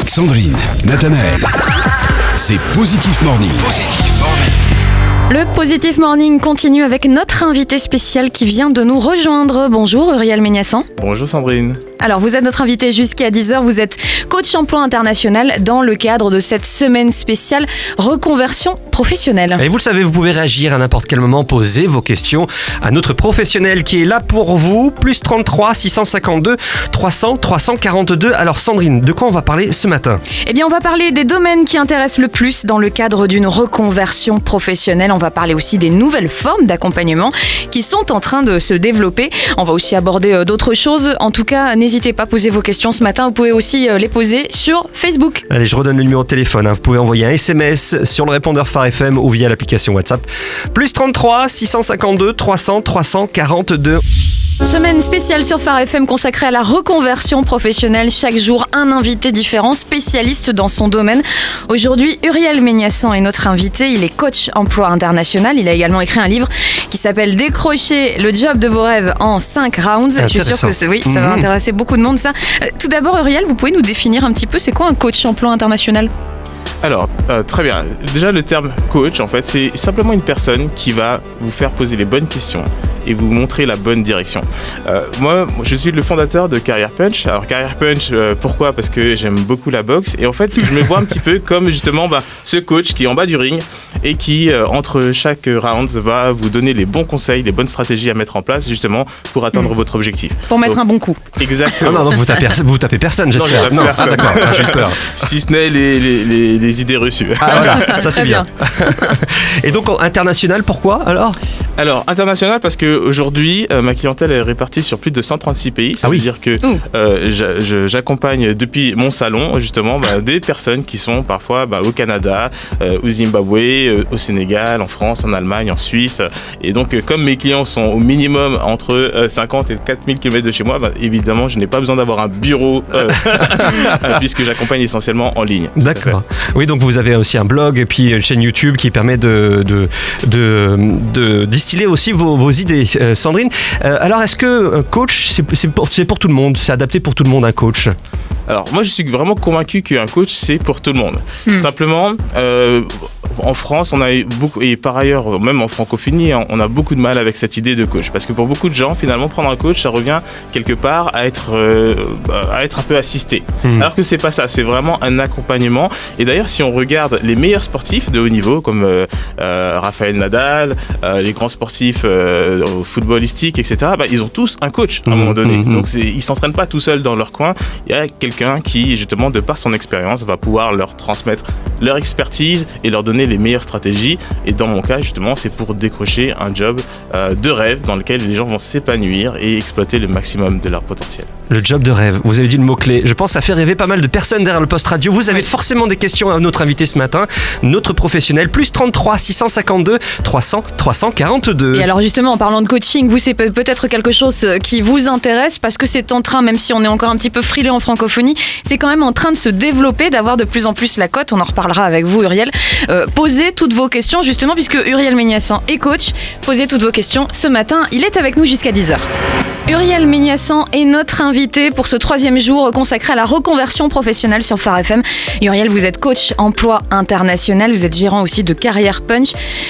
Sandrine, Nathanaël, c'est Positif Morning. Le Positif Morning continue avec notre invité spécial qui vient de nous rejoindre. Bonjour Uriel Méniassan. Bonjour Sandrine. Alors vous êtes notre invité jusqu'à 10h, vous êtes coach emploi international dans le cadre de cette semaine spéciale reconversion professionnelle. Et vous le savez, vous pouvez réagir à n'importe quel moment, poser vos questions à notre professionnel qui est là pour vous. Plus 33 652 300 342. Alors Sandrine, de quoi on va parler ce matin ? Eh bien on va parler des domaines qui intéressent le plus dans le cadre d'une reconversion professionnelle. On va parler aussi des nouvelles formes d'accompagnement qui sont en train de se développer. On va aussi aborder d'autres choses. En tout cas, n'hésitez pas à poser vos questions ce matin. Vous pouvez aussi les poser sur Facebook. Allez, je redonne le numéro de téléphone. Vous pouvez envoyer un SMS sur le répondeur Phare FM ou via l'application WhatsApp. Plus 33 652 300 342. Semaine spéciale sur Phare FM consacrée à la reconversion professionnelle. Chaque jour, un invité différent, spécialiste dans son domaine. Aujourd'hui, Uriel Méniassan est notre invité. Il est coach emploi international. Il a également écrit un livre qui s'appelle « Décrocher le job de vos rêves en 5 rounds ». Je suis sûre que ça va intéresser beaucoup de monde, ça. Tout d'abord, Uriel, vous pouvez nous définir un petit peu, c'est quoi un coach emploi international ? Alors, très bien. Déjà, le terme coach, en fait, c'est simplement une personne qui va vous faire poser les bonnes questions et vous montrer la bonne direction. Moi, je suis le fondateur de Career Punch. Alors, Career Punch, pourquoi ? Parce que j'aime beaucoup la boxe. Et en fait, je me vois un petit peu comme justement ce coach qui est en bas du ring et qui, entre chaque round, va vous donner les bons conseils, les bonnes stratégies à mettre en place, justement, pour atteindre votre objectif. Pour mettre un bon coup. Exactement. Non, vous tapez personne, j'espère. Non, personne. D'accord, j'ai eu peur. Si ce n'est les idées reçues. Ah voilà, ça c'est bien. Et donc international, pourquoi alors ? Alors international parce qu'aujourd'hui ma clientèle est répartie sur plus de 136 pays. Ça veut dire que j'accompagne depuis mon salon justement des personnes qui sont parfois au Canada, au Zimbabwe, au Sénégal, en France, en Allemagne, en Suisse. Et donc comme mes clients sont au minimum entre 50 et 4000 km de chez moi, évidemment je n'ai pas besoin d'avoir un bureau puisque j'accompagne essentiellement en ligne. D'accord. Oui, donc vous avez aussi un blog et puis une chaîne YouTube qui permet de distiller aussi vos idées. Sandrine, alors est-ce que un coach, c'est pour tout le monde ? C'est adapté pour tout le monde, un coach ? Alors moi je suis vraiment convaincu qu'un coach c'est pour tout le monde. Simplement en France on a beaucoup, et par ailleurs même en francophonie on a beaucoup de mal avec cette idée de coach parce que pour beaucoup de gens finalement prendre un coach ça revient quelque part à être un peu assisté. Alors que c'est pas ça, c'est vraiment un accompagnement. Et d'ailleurs si on regarde les meilleurs sportifs de haut niveau comme Rafael Nadal, les grands sportifs footballistiques etc., ils ont tous un coach à un moment donné. Donc ils s'entraînent pas tout seuls dans leur coin, il y a quelqu'un qui justement de par son expérience va pouvoir leur transmettre leur expertise et leur donner les meilleures stratégies. Et dans mon cas justement c'est pour décrocher un job de rêve dans lequel les gens vont s'épanouir et exploiter le maximum de leur potentiel. Le job de rêve, vous avez dit le mot-clé. Je pense que ça fait rêver pas mal de personnes derrière le poste radio. Vous avez forcément des questions à notre invité ce matin, notre professionnel. Plus 33 652 300 342. Et alors justement en parlant de coaching, vous c'est peut-être quelque chose qui vous intéresse parce que c'est en train, même si on est encore un petit peu frileux en francophonie, c'est quand même en train de se développer, d'avoir de plus en plus la cote. On en reparlera avec vous Uriel. Posez toutes vos questions justement puisque Uriel Méniassan est coach. Posez toutes vos questions ce matin, il est avec nous jusqu'à 10h. Uriel Méniassan est notre invité pour ce 3e jour consacré à la reconversion professionnelle sur Phare FM. Uriel, vous êtes coach emploi international, vous êtes gérant aussi de Career Punch.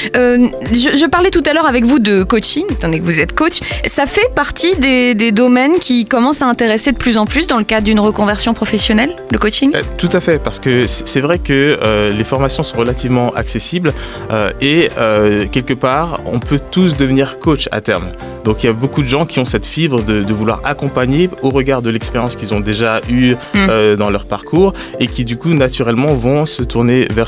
Je parlais tout à l'heure avec vous de coaching, étant donné que vous êtes coach. Ça fait partie des domaines qui commencent à intéresser de plus en plus dans le cadre d'une reconversion professionnelle, le coaching ? Tout à fait, parce que c'est vrai que les formations sont relativement accessibles et quelque part, on peut tous devenir coach à terme. Donc il y a beaucoup de gens qui ont cette fibre de vouloir accompagner au regard de l'expérience qu'ils ont déjà eue dans leur parcours et qui du coup naturellement vont se tourner vers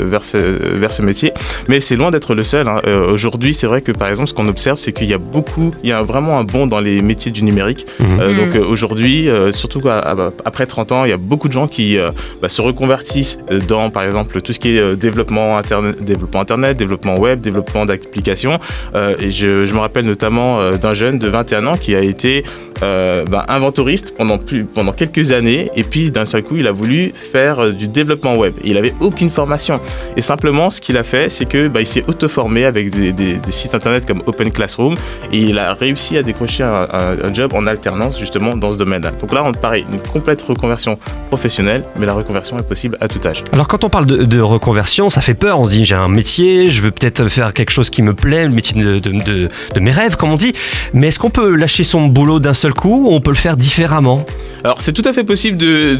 ce métier. Mais c'est loin d'être le seul. Aujourd'hui, c'est vrai que par exemple, ce qu'on observe, c'est qu'il y a vraiment un bond dans les métiers du numérique. Donc aujourd'hui, surtout après 30 ans, il y a beaucoup de gens qui se reconvertissent dans par exemple tout ce qui est développement internet, développement web, développement d'applications. Et je me rappelle notamment d'un jeune de 21 ans qui a été inventoriste pendant quelques années, et puis d'un seul coup il a voulu faire du développement web. Il n'avait aucune formation, et simplement ce qu'il a fait, c'est que il s'est auto-formé avec des sites internet comme Open Classroom, et il a réussi à décrocher un job en alternance justement dans ce domaine-là. Donc là, on pareil, une complète reconversion professionnelle, mais la reconversion est possible à tout âge. Alors quand on parle de reconversion, ça fait peur, on se dit j'ai un métier, je veux peut-être faire quelque chose qui me plaît, le métier de mes rêves comme on dit, mais est-ce qu'on peut lâcher son boulot d'un seul coup ou on peut le faire différemment ? Alors c'est tout à fait possible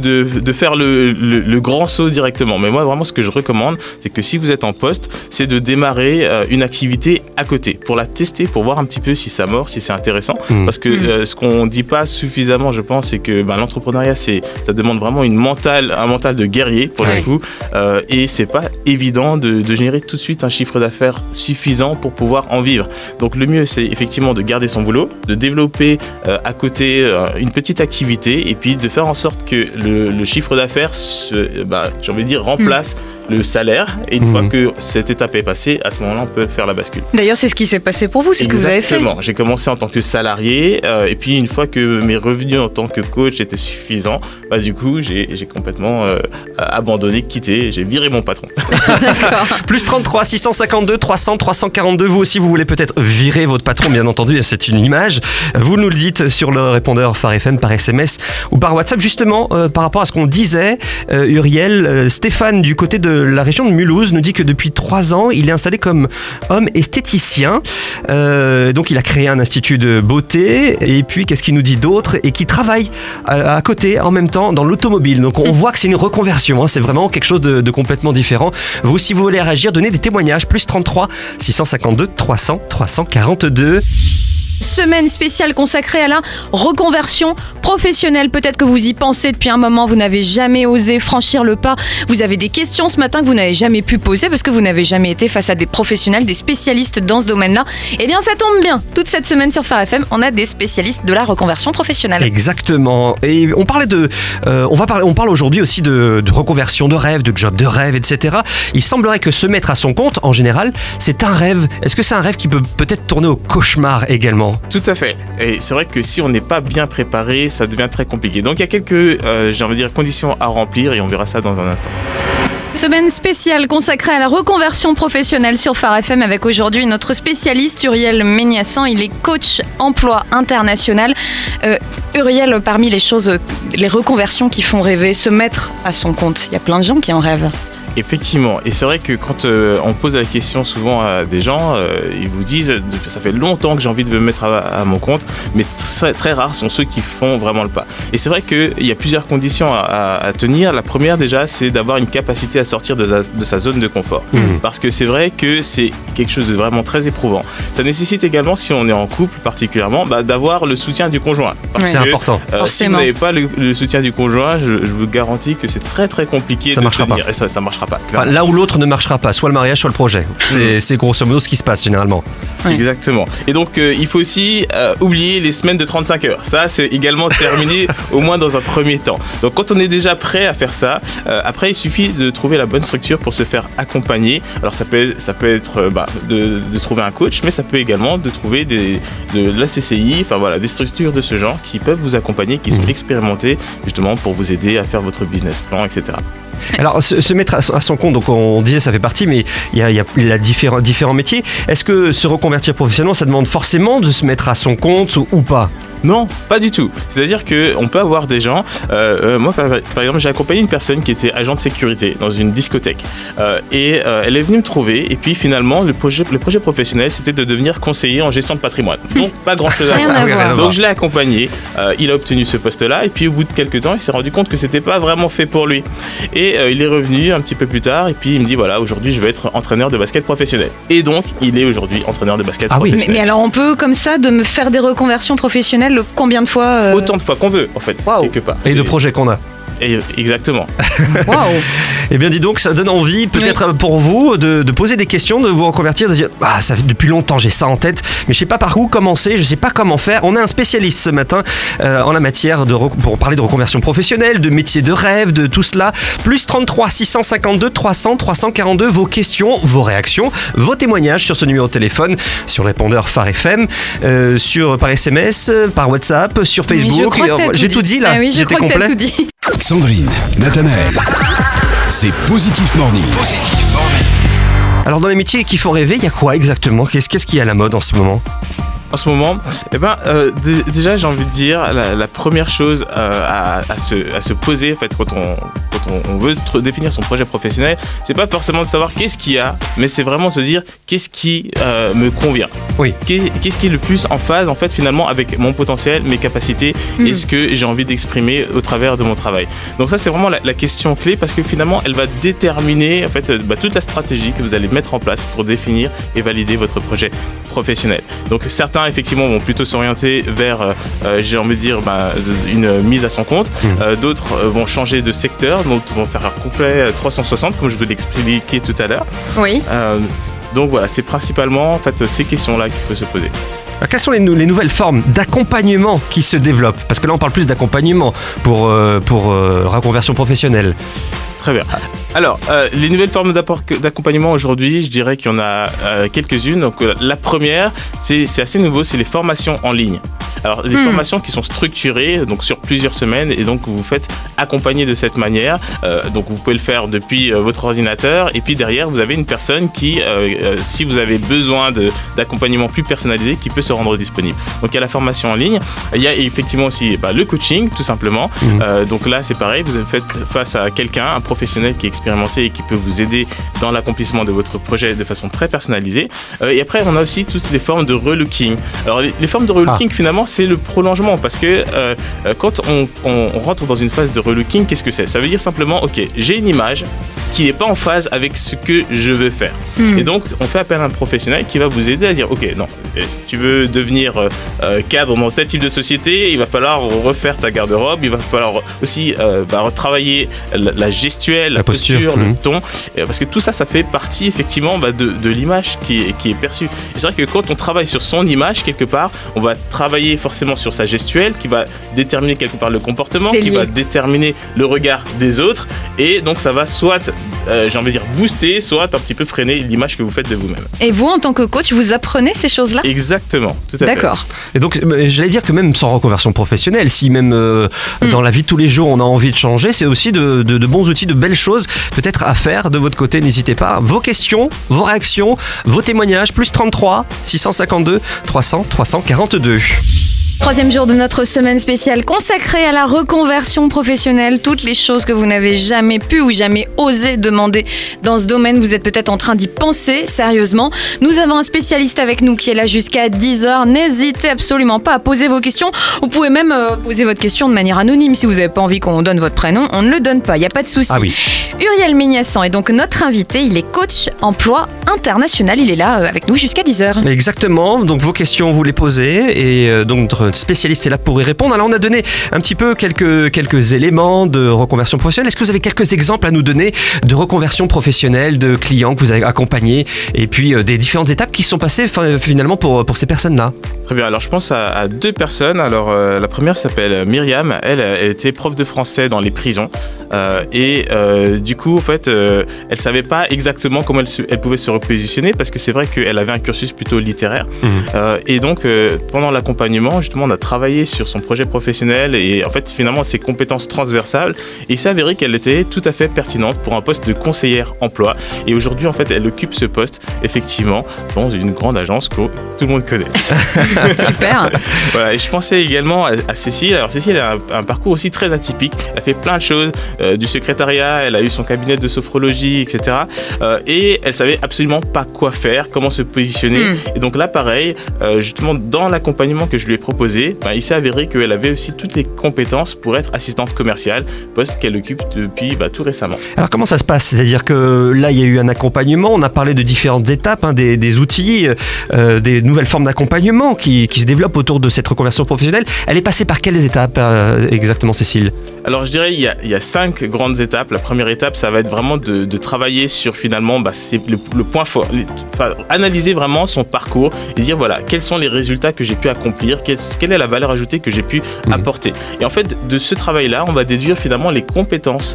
de faire le grand saut directement, mais moi vraiment ce que je recommande, c'est que si vous êtes en poste, c'est de démarrer une activité à côté pour la tester, pour voir un petit peu si ça mord, si c'est intéressant, parce que ce qu'on dit pas suffisamment, je pense, c'est que l'entrepreneuriat, ça demande vraiment un mental de guerrier pour le coup, et c'est pas évident de générer tout de suite un chiffre d'affaires suffisant pour pouvoir en vivre. Donc le mieux, c'est effectivement de garder son boulot, de développer à côté une petite activité, et puis de faire en sorte que le chiffre d'affaires, j'ai envie de dire, remplace le salaire, et une fois que cette étape est passée, à ce moment-là, on peut faire la bascule. D'ailleurs, c'est ce qui s'est passé pour vous, c'est ce que vous avez fait. Exactement. J'ai commencé en tant que salarié, et puis une fois que mes revenus en tant que coach étaient suffisants, du coup, j'ai complètement abandonné, quitté, j'ai viré mon patron. Plus 33 652 300 342, vous aussi, vous voulez peut-être virer votre patron, bien entendu, c'est une image. Vous nous le dites sur le répondeur Phare FM par SMS ou par WhatsApp. Justement, par rapport à ce qu'on disait, Uriel, Stéphane du côté de la région de Mulhouse nous dit que depuis 3 ans, il est installé comme homme esthéticien. Donc il a créé un institut de beauté, et puis qu'est-ce qu'il nous dit d'autre, et qui travaille à côté en même temps dans l'automobile. Donc on voit que c'est une reconversion, c'est vraiment quelque chose de complètement différent. Vous, si vous voulez réagir, donnez des témoignages, plus 33 652 300 342. Semaine spéciale consacrée à la reconversion professionnelle. Peut-être que vous y pensez depuis un moment, vous n'avez jamais osé franchir le pas. Vous avez des questions ce matin que vous n'avez jamais pu poser parce que vous n'avez jamais été face à des professionnels, des spécialistes dans ce domaine-là. Eh bien, ça tombe bien. Toute cette semaine sur Phare FM, on a des spécialistes de la reconversion professionnelle. Exactement. Et on parlait on parle aujourd'hui aussi de reconversion de rêve, de job de rêve, etc. Il semblerait que se mettre à son compte, en général, c'est un rêve. Est-ce que c'est un rêve qui peut peut-être tourner au cauchemar également ? Tout à fait. Et c'est vrai que si on n'est pas bien préparé, ça devient très compliqué. Donc il y a quelques, conditions à remplir, et on verra ça dans un instant. Semaine spéciale consacrée à la reconversion professionnelle sur Phare FM avec aujourd'hui notre spécialiste Uriel Méniassan. Il est coach emploi international. Uriel, parmi les reconversions qui font rêver, se mettre à son compte, il y a plein de gens qui en rêvent. Effectivement, et c'est vrai que quand on pose la question souvent à des gens, ils vous disent « ça fait longtemps que j'ai envie de me mettre à mon compte », mais très, très rares sont ceux qui font vraiment le pas. Et c'est vrai qu'il y a plusieurs conditions à tenir. La première déjà, c'est d'avoir une capacité à sortir de sa zone de confort. Parce que c'est vrai que c'est quelque chose de vraiment très éprouvant. Ça nécessite également, si on est en couple particulièrement, d'avoir le soutien du conjoint. C'est important. Si vous n'avez pas le soutien du conjoint, je vous garantis que c'est très très compliqué de tenir. Et ça marchera pas. Enfin, l'un ou l'autre ne marchera pas, soit le mariage, soit le projet. C'est grosso modo ce qui se passe généralement. Ouais. Exactement. Et donc, il faut aussi oublier les semaines de 35 heures. Ça, c'est également terminé, au moins dans un premier temps. Donc, quand on est déjà prêt à faire ça, après, il suffit de trouver la bonne structure pour se faire accompagner. Alors, ça peut être de trouver un coach, mais ça peut également de trouver de la CCI, des structures de ce genre qui peuvent vous accompagner, qui sont expérimentées justement pour vous aider à faire votre business plan, etc. Alors, se mettre à son compte, donc on disait ça fait partie, mais il y a différents métiers. Est-ce que se reconvertir professionnellement, ça demande forcément de se mettre à son compte ou pas ? Non, pas du tout. C'est-à-dire qu'on peut avoir des gens... moi, par exemple, j'ai accompagné une personne qui était agent de sécurité dans une discothèque. Elle est venue me trouver. Et puis, finalement, le projet professionnel, c'était de devenir conseiller en gestion de patrimoine. Donc, pas grand-chose à voir. Donc, je l'ai accompagné. Il a obtenu ce poste-là. Et puis, au bout de quelques temps, il s'est rendu compte que c'était pas vraiment fait pour lui. Et il est revenu un petit peu plus tard. Et puis, il me dit, voilà, aujourd'hui, je vais être entraîneur de basket professionnel. Et donc, il est aujourd'hui entraîneur de basket professionnel. Mais alors, on peut, comme ça, de me faire des reconversions professionnelles combien de fois Autant de fois qu'on veut, en fait, quelque part. Et de projets qu'on a. Exactement. Waouh. Eh bien, dis donc, ça donne envie, peut-être pour vous, de poser des questions, de vous reconvertir, de dire ça fait depuis longtemps, j'ai ça en tête, mais je sais pas par où commencer, je sais pas comment faire. On a un spécialiste ce matin en la matière pour parler de reconversion professionnelle, de métier de rêve, de tout cela. Plus 33 652 300 342, vos questions, vos réactions, vos témoignages sur ce numéro de téléphone, sur le répondeur Phare FM, par SMS, par WhatsApp, sur Facebook. J'ai tout dit là. Ah oui, je crois que t'as tout dit. Sandrine, Nathanaël, c'est Positif Morning. Alors dans les métiers qui font rêver, il y a quoi exactement ? Qu'est-ce qui est à la mode en ce moment ? En ce moment, déjà j'ai envie de dire la première chose à se poser en fait quand on veut définir son projet professionnel, c'est pas forcément de savoir qu'est-ce qu'il y a, mais c'est vraiment se dire qu'est-ce qui me convient. Oui. Qu'est-ce qui est le plus en phase en fait finalement avec mon potentiel, mes capacités et ce que j'ai envie d'exprimer au travers de mon travail. Donc ça c'est vraiment la question clé parce que finalement elle va déterminer en fait toute la stratégie que vous allez mettre en place pour définir et valider votre projet professionnel. Donc certains effectivement vont plutôt s'orienter vers j'ai envie de dire une mise à son compte, d'autres vont changer de secteur, d'autres vont faire un complet 360 comme je vous l'expliquais tout à l'heure. Oui. Donc voilà, c'est principalement en fait ces questions-là qu'il faut se poser. Alors, quelles sont les nouvelles formes d'accompagnement qui se développent ? Parce que là on parle plus d'accompagnement pour reconversion professionnelle. Très bien. Alors, les nouvelles formes d'accompagnement aujourd'hui, je dirais qu'il y en a quelques-unes. Donc, la première, c'est assez nouveau, c'est les formations en ligne. Alors, des formations qui sont structurées, donc sur plusieurs semaines, et donc vous vous faites accompagner de cette manière. Donc, vous pouvez le faire depuis votre ordinateur, et puis derrière, vous avez une personne qui, si vous avez besoin d'accompagnement plus personnalisé, qui peut se rendre disponible. Donc, il y a la formation en ligne. Il y a effectivement aussi le coaching, tout simplement. Donc là, c'est pareil, vous faites face à quelqu'un, un professionnel qui est expérimenté et qui peut vous aider dans l'accomplissement de votre projet de façon très personnalisée. Et après, on a aussi toutes les formes de relooking. Alors, les formes de relooking, finalement, c'est le prolongement parce que quand on rentre dans une phase de relooking, qu'est-ce que c'est ? Ça veut dire simplement, ok, j'ai une image qui n'est pas en phase avec ce que je veux faire. Et donc, on fait appel à un professionnel qui va vous aider à dire, ok, non, si tu veux devenir cadre dans tel type de société, il va falloir refaire ta garde-robe, il va falloir aussi retravailler la gestuelle, la posture, le ton, parce que tout ça, ça fait partie effectivement de l'image qui est perçue. Et c'est vrai que quand on travaille sur son image, quelque part, on va travailler forcément sur sa gestuelle, qui va déterminer quelque part le comportement, qui va déterminer le regard des autres, et donc ça va soit, j'ai envie de dire, booster, soit un petit peu freiner l'image que vous faites de vous-même. Et vous, en tant que coach, vous apprenez ces choses-là ? Exactement, tout à fait. D'accord. Et donc, j'allais dire que même sans reconversion professionnelle, si même dans la vie de tous les jours, on a envie de changer, c'est aussi de bons outils, de belles choses peut-être à faire de votre côté. N'hésitez pas. Vos questions, vos réactions, vos témoignages, plus 33 652 300 342. Troisième jour de notre semaine spéciale consacrée à la reconversion professionnelle. Toutes les choses que vous n'avez jamais pu ou jamais osé demander dans ce domaine, vous êtes peut-être en train d'y penser sérieusement. Nous avons un spécialiste avec nous qui est là jusqu'à 10h. N'hésitez absolument pas à poser vos questions. Vous pouvez même poser votre question de manière anonyme. Si vous n'avez pas envie qu'on donne votre prénom, on ne le donne pas, il n'y a pas de souci. Ah oui. Uriel Méniassan est donc notre invité. Il est coach emploi international. Il est là avec nous jusqu'à 10h. Exactement. Donc vos questions, vous les posez et donc notre spécialiste est là pour y répondre. Alors on a donné un petit peu quelques éléments de reconversion professionnelle. Est-ce que vous avez quelques exemples à nous donner de reconversion professionnelle, de clients que vous avez accompagnés et puis des différentes étapes qui sont passées finalement pour ces personnes-là? Très bien. Alors je pense à deux personnes. Alors la première s'appelle Myriam. Elle était prof de français dans les prisons. Du coup, en fait, elle savait pas exactement comment elle pouvait se repositionner parce que c'est vrai qu'elle avait un cursus plutôt littéraire. Et donc, pendant l'accompagnement, justement, on a travaillé sur son projet professionnel et en fait, finalement, ses compétences transversales. Et il s'est avéré qu'elle était tout à fait pertinente pour un poste de conseillère emploi. Et aujourd'hui, en fait, elle occupe ce poste, effectivement, dans une grande agence que tout le monde connaît. Super. Voilà, et je pensais également à Cécile. Alors, Cécile a un parcours aussi très atypique. Elle a fait plein de choses. Du secrétariat, elle a eu son cabinet de sophrologie, etc. Et elle savait absolument pas quoi faire, comment se positionner. Et donc là, pareil, justement, dans l'accompagnement que je lui ai proposé, il s'est avéré qu'elle avait aussi toutes les compétences pour être assistante commerciale, poste qu'elle occupe depuis tout récemment. Alors comment ça se passe? C'est-à-dire que là, il y a eu un accompagnement, on a parlé de différentes étapes, des outils, des nouvelles formes d'accompagnement qui se développent autour de cette reconversion professionnelle. Elle est passée par quelles étapes exactement, Cécile? Alors je dirais il y a 5 grandes étapes. La première étape, ça va être vraiment de travailler sur finalement c'est le point fort, analyser vraiment son parcours et dire voilà quels sont les résultats que j'ai pu accomplir, quelle est la valeur ajoutée que j'ai pu apporter. Et en fait de ce travail-là, on va déduire finalement les compétences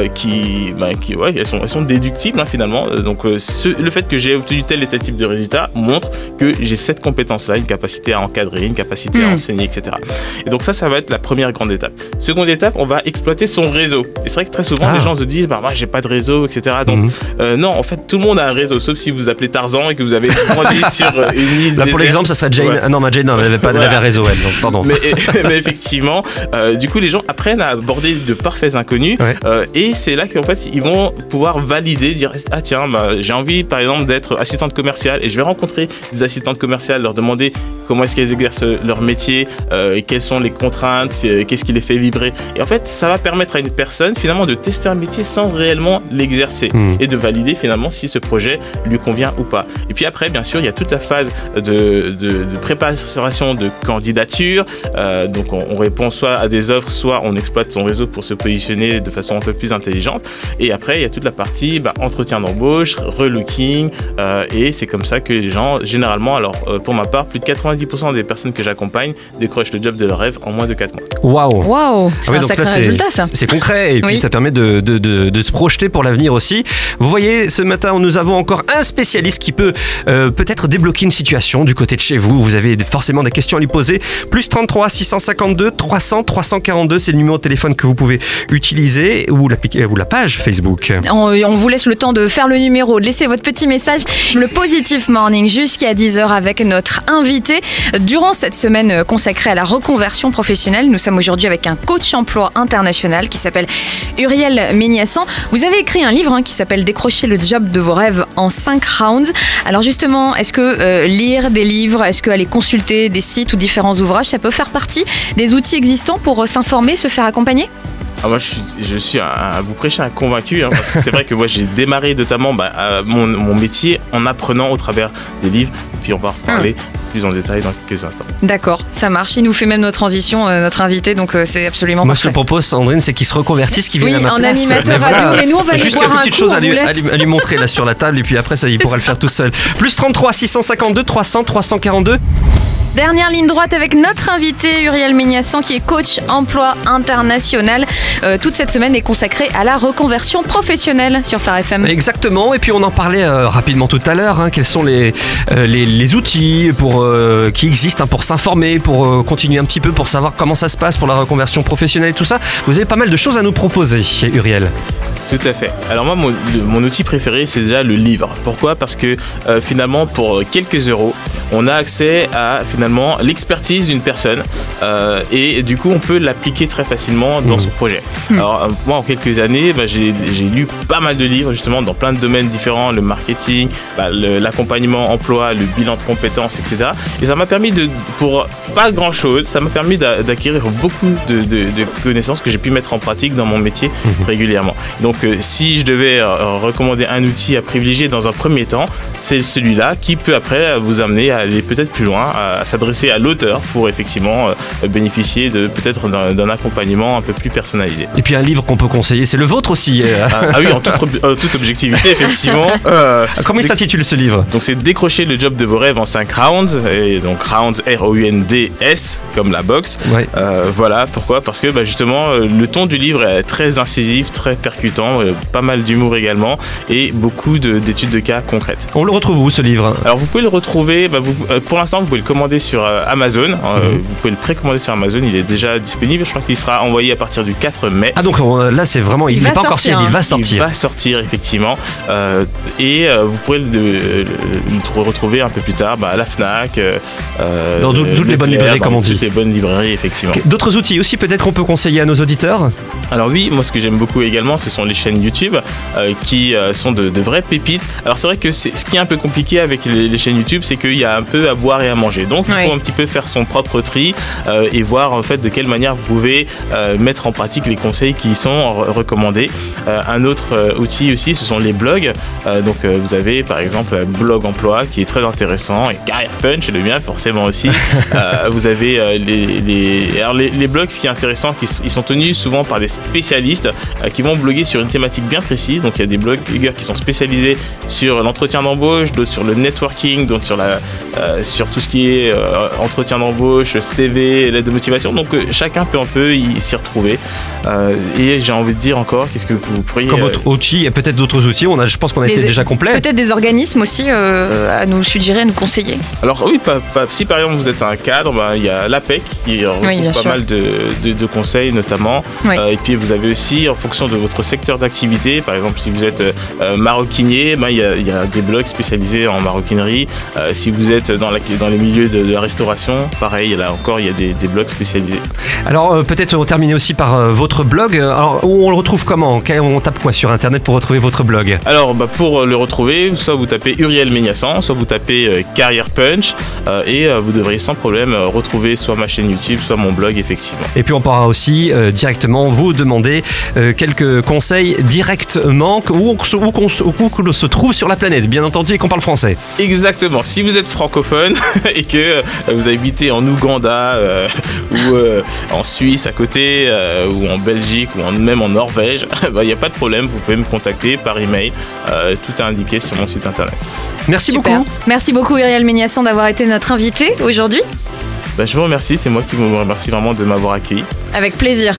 elles sont déductibles finalement. Donc le fait que j'ai obtenu tel et tel type de résultat montre que j'ai cette compétence-là, une capacité à encadrer, une capacité à enseigner, etc. Et donc ça va être la première grande étape. Seconde étape, on va exploiter son réseau. Et c'est vrai que très souvent, les gens se disent, moi, j'ai pas de réseau, etc. Donc, non, en fait, tout le monde a un réseau, sauf si vous appelez Tarzan et que vous avez grandi sur une île. Là, pour l'exemple, ça serait Jane. Ouais. Ah non, Jane, elle n'avait pas elle avait un réseau, elle. Donc, pardon. Mais effectivement, du coup, les gens apprennent à aborder de parfaits inconnus. Et c'est là qu'en fait, ils vont pouvoir valider, dire, ah tiens, j'ai envie, par exemple, d'être assistante commerciale et je vais rencontrer des assistantes commerciales, leur demander comment est-ce qu'elles exercent leur métier, quelles sont les contraintes, qu'est-ce qui les fait vibrer. Et en fait, ça va permettre à une personne finalement de tester un métier sans réellement l'exercer et de valider finalement si ce projet lui convient ou pas. Et puis après, bien sûr, il y a toute la phase de préparation de candidature. Donc on répond soit à des offres, soit on exploite son réseau pour se positionner de façon un peu plus intelligente. Et après, il y a toute la partie entretien d'embauche, relooking. Et c'est comme ça que les gens, généralement, alors pour ma part, plus de 90% des personnes que j'accompagne décrochent le job de leur rêve en moins de 4 mois. Waouh, c'est un sacré résultat, ça. C'est concret et puis ça permet de se projeter pour l'avenir aussi. Vous voyez, ce matin, nous avons encore un spécialiste qui peut peut-être débloquer une situation du côté de chez vous. Vous avez forcément des questions à lui poser. Plus 33 652 300 342, c'est le numéro de téléphone que vous pouvez utiliser ou la page Facebook. On vous laisse le temps de faire le numéro, de laisser votre petit message. Le Positive Morning jusqu'à 10h avec notre invité. Durant cette semaine consacrée à la reconversion professionnelle, nous sommes aujourd'hui avec un coach emploi international qui s'appelle Uriel Méniassan. Vous avez écrit un livre qui s'appelle Décrocher le job de vos rêves en 5 rounds. Alors justement, est-ce que lire des livres, est-ce qu'aller consulter des sites ou différents ouvrages, ça peut faire partie des outils existants pour s'informer, se faire accompagner ? Moi, je suis vous prêchez un convaincu, parce que c'est vrai que moi, j'ai démarré notamment mon métier en apprenant au travers des livres. Et puis, on va en reparler plus en détail dans quelques instants. D'accord, ça marche. Il nous fait même nos transitions, notre invité, donc c'est absolument moi, parfait. je te propose, Sandrine, c'est qu'il se reconvertisse, qu'il vienne à ma place. Oui, en animateur radio, mais nous, on va lui boire un coup. Juste quelques petites choses à lui montrer là sur la table, et puis après, ça, il pourra le faire tout seul. Plus 33 652 300 342. Dernière ligne droite avec notre invité Uriel Méniassan qui est coach emploi international. Toute cette semaine est consacrée à la reconversion professionnelle sur Phare FM. Exactement, et puis on en parlait rapidement tout à l'heure. Quels sont les outils qui existent pour s'informer, pour continuer un petit peu, pour savoir comment ça se passe pour la reconversion professionnelle et tout ça. Vous avez pas mal de choses à nous proposer, Uriel. Tout à fait. Alors moi, mon outil préféré, c'est déjà le livre. Pourquoi ? Parce que finalement, pour quelques euros, on a accès à finalement l'expertise d'une personne et du coup, on peut l'appliquer très facilement dans son projet. Alors moi, en quelques années, j'ai lu pas mal de livres justement dans plein de domaines différents, le marketing, l'accompagnement emploi, le bilan de compétences, etc. Et ça m'a permis pour pas grand-chose, ça m'a permis d'acquérir beaucoup de connaissances que j'ai pu mettre en pratique dans mon métier régulièrement. Donc si je devais recommander un outil à privilégier dans un premier temps, c'est celui-là qui peut après vous amener à aller peut-être plus loin, à s'adresser à l'auteur pour effectivement bénéficier peut-être d'un accompagnement un peu plus personnalisé. Et puis un livre qu'on peut conseiller, c'est le vôtre aussi. Ah oui, en toute objectivité, effectivement. Comment il s'intitule ce livre ? Donc c'est Décrocher le job de vos rêves en 5 rounds, et donc rounds R-O-U-N-D-S comme la boxe. Ouais. Voilà, pourquoi ? Parce que justement le ton du livre est très incisif, très percutant, pas mal d'humour également et beaucoup d'études de cas concrètes. On le retrouve où ce livre ? Alors vous pouvez le retrouver, pour l'instant vous pouvez le commander sur Amazon, vous pouvez le précommander sur Amazon, il est déjà disponible, je crois qu'il sera envoyé à partir du 4 mai. Ah donc là c'est vraiment, il n'est pas encore signé, il va sortir. Il va sortir effectivement et vous pourrez le retrouver un peu plus tard à la FNAC, dans toutes les bonnes librairies comme on dit. Toutes les bonnes librairies effectivement. D'autres outils aussi peut-être qu'on peut conseiller à nos auditeurs ? Alors oui, moi ce que j'aime beaucoup également ce sont les chaînes YouTube qui sont de vraies pépites. Alors c'est vrai que ce qui est un peu compliqué avec les chaînes YouTube, c'est qu'il y a un peu à boire et à manger. Donc il faut un petit peu faire son propre tri et voir en fait de quelle manière vous pouvez mettre en pratique les conseils qui y sont recommandés. Un autre outil aussi, ce sont les blogs. Donc vous avez par exemple Blog Emploi qui est très intéressant et Career Punch le mien forcément aussi. Vous avez les blogs, ce qui est intéressant, ils sont tenus souvent par des spécialistes qui vont bloguer sur une thématique bien précise. Donc il y a des blogueurs qui sont spécialisés sur l'entretien d'embauche, d'autres sur le networking, d'autres sur tout ce qui est entretien d'embauche, CV, lettre de motivation. Donc chacun peut un peu s'y retrouver. Et j'ai envie de dire encore, qu'est-ce que vous pourriez... Comme autre outil, et peut-être d'autres outils, je pense qu'on a été déjà complet. Peut-être des organismes aussi à nous suggérer, à nous conseiller. Alors oui, si par exemple vous êtes un cadre, il y a l'APEC qui regroupe pas mal de conseils notamment. Et puis vous avez aussi, en fonction de votre secteur d'activité, par exemple si vous êtes maroquinier, il y a des blogs spécialisés en maroquinerie. Si vous êtes dans les milieux de la restauration, pareil, là encore il y a des blogs spécialisés. Alors peut-être on termine aussi par votre blog. Alors où on le retrouve comment? On tape quoi sur internet pour retrouver votre blog? Alors pour le retrouver, soit vous tapez Uriel Méniassan, soit vous tapez Career Punch et vous devriez sans problème retrouver soit ma chaîne YouTube, soit mon blog effectivement. Et puis on pourra aussi directement vous demander quelques conseils directement où qu'on se trouve sur la planète, bien entendu, et qu'on parle français. Exactement. Si vous êtes francophone et que vous habitez en Ouganda ou en Suisse à côté ou en Belgique ou même en Norvège, il n'y a pas de problème, vous pouvez me contacter par email. Tout est indiqué sur mon site internet. Merci Super. beaucoup. Merci beaucoup Uriel Méniassan d'avoir été notre invité aujourd'hui. Je vous remercie, c'est moi qui vous remercie vraiment de m'avoir accueilli. Avec plaisir.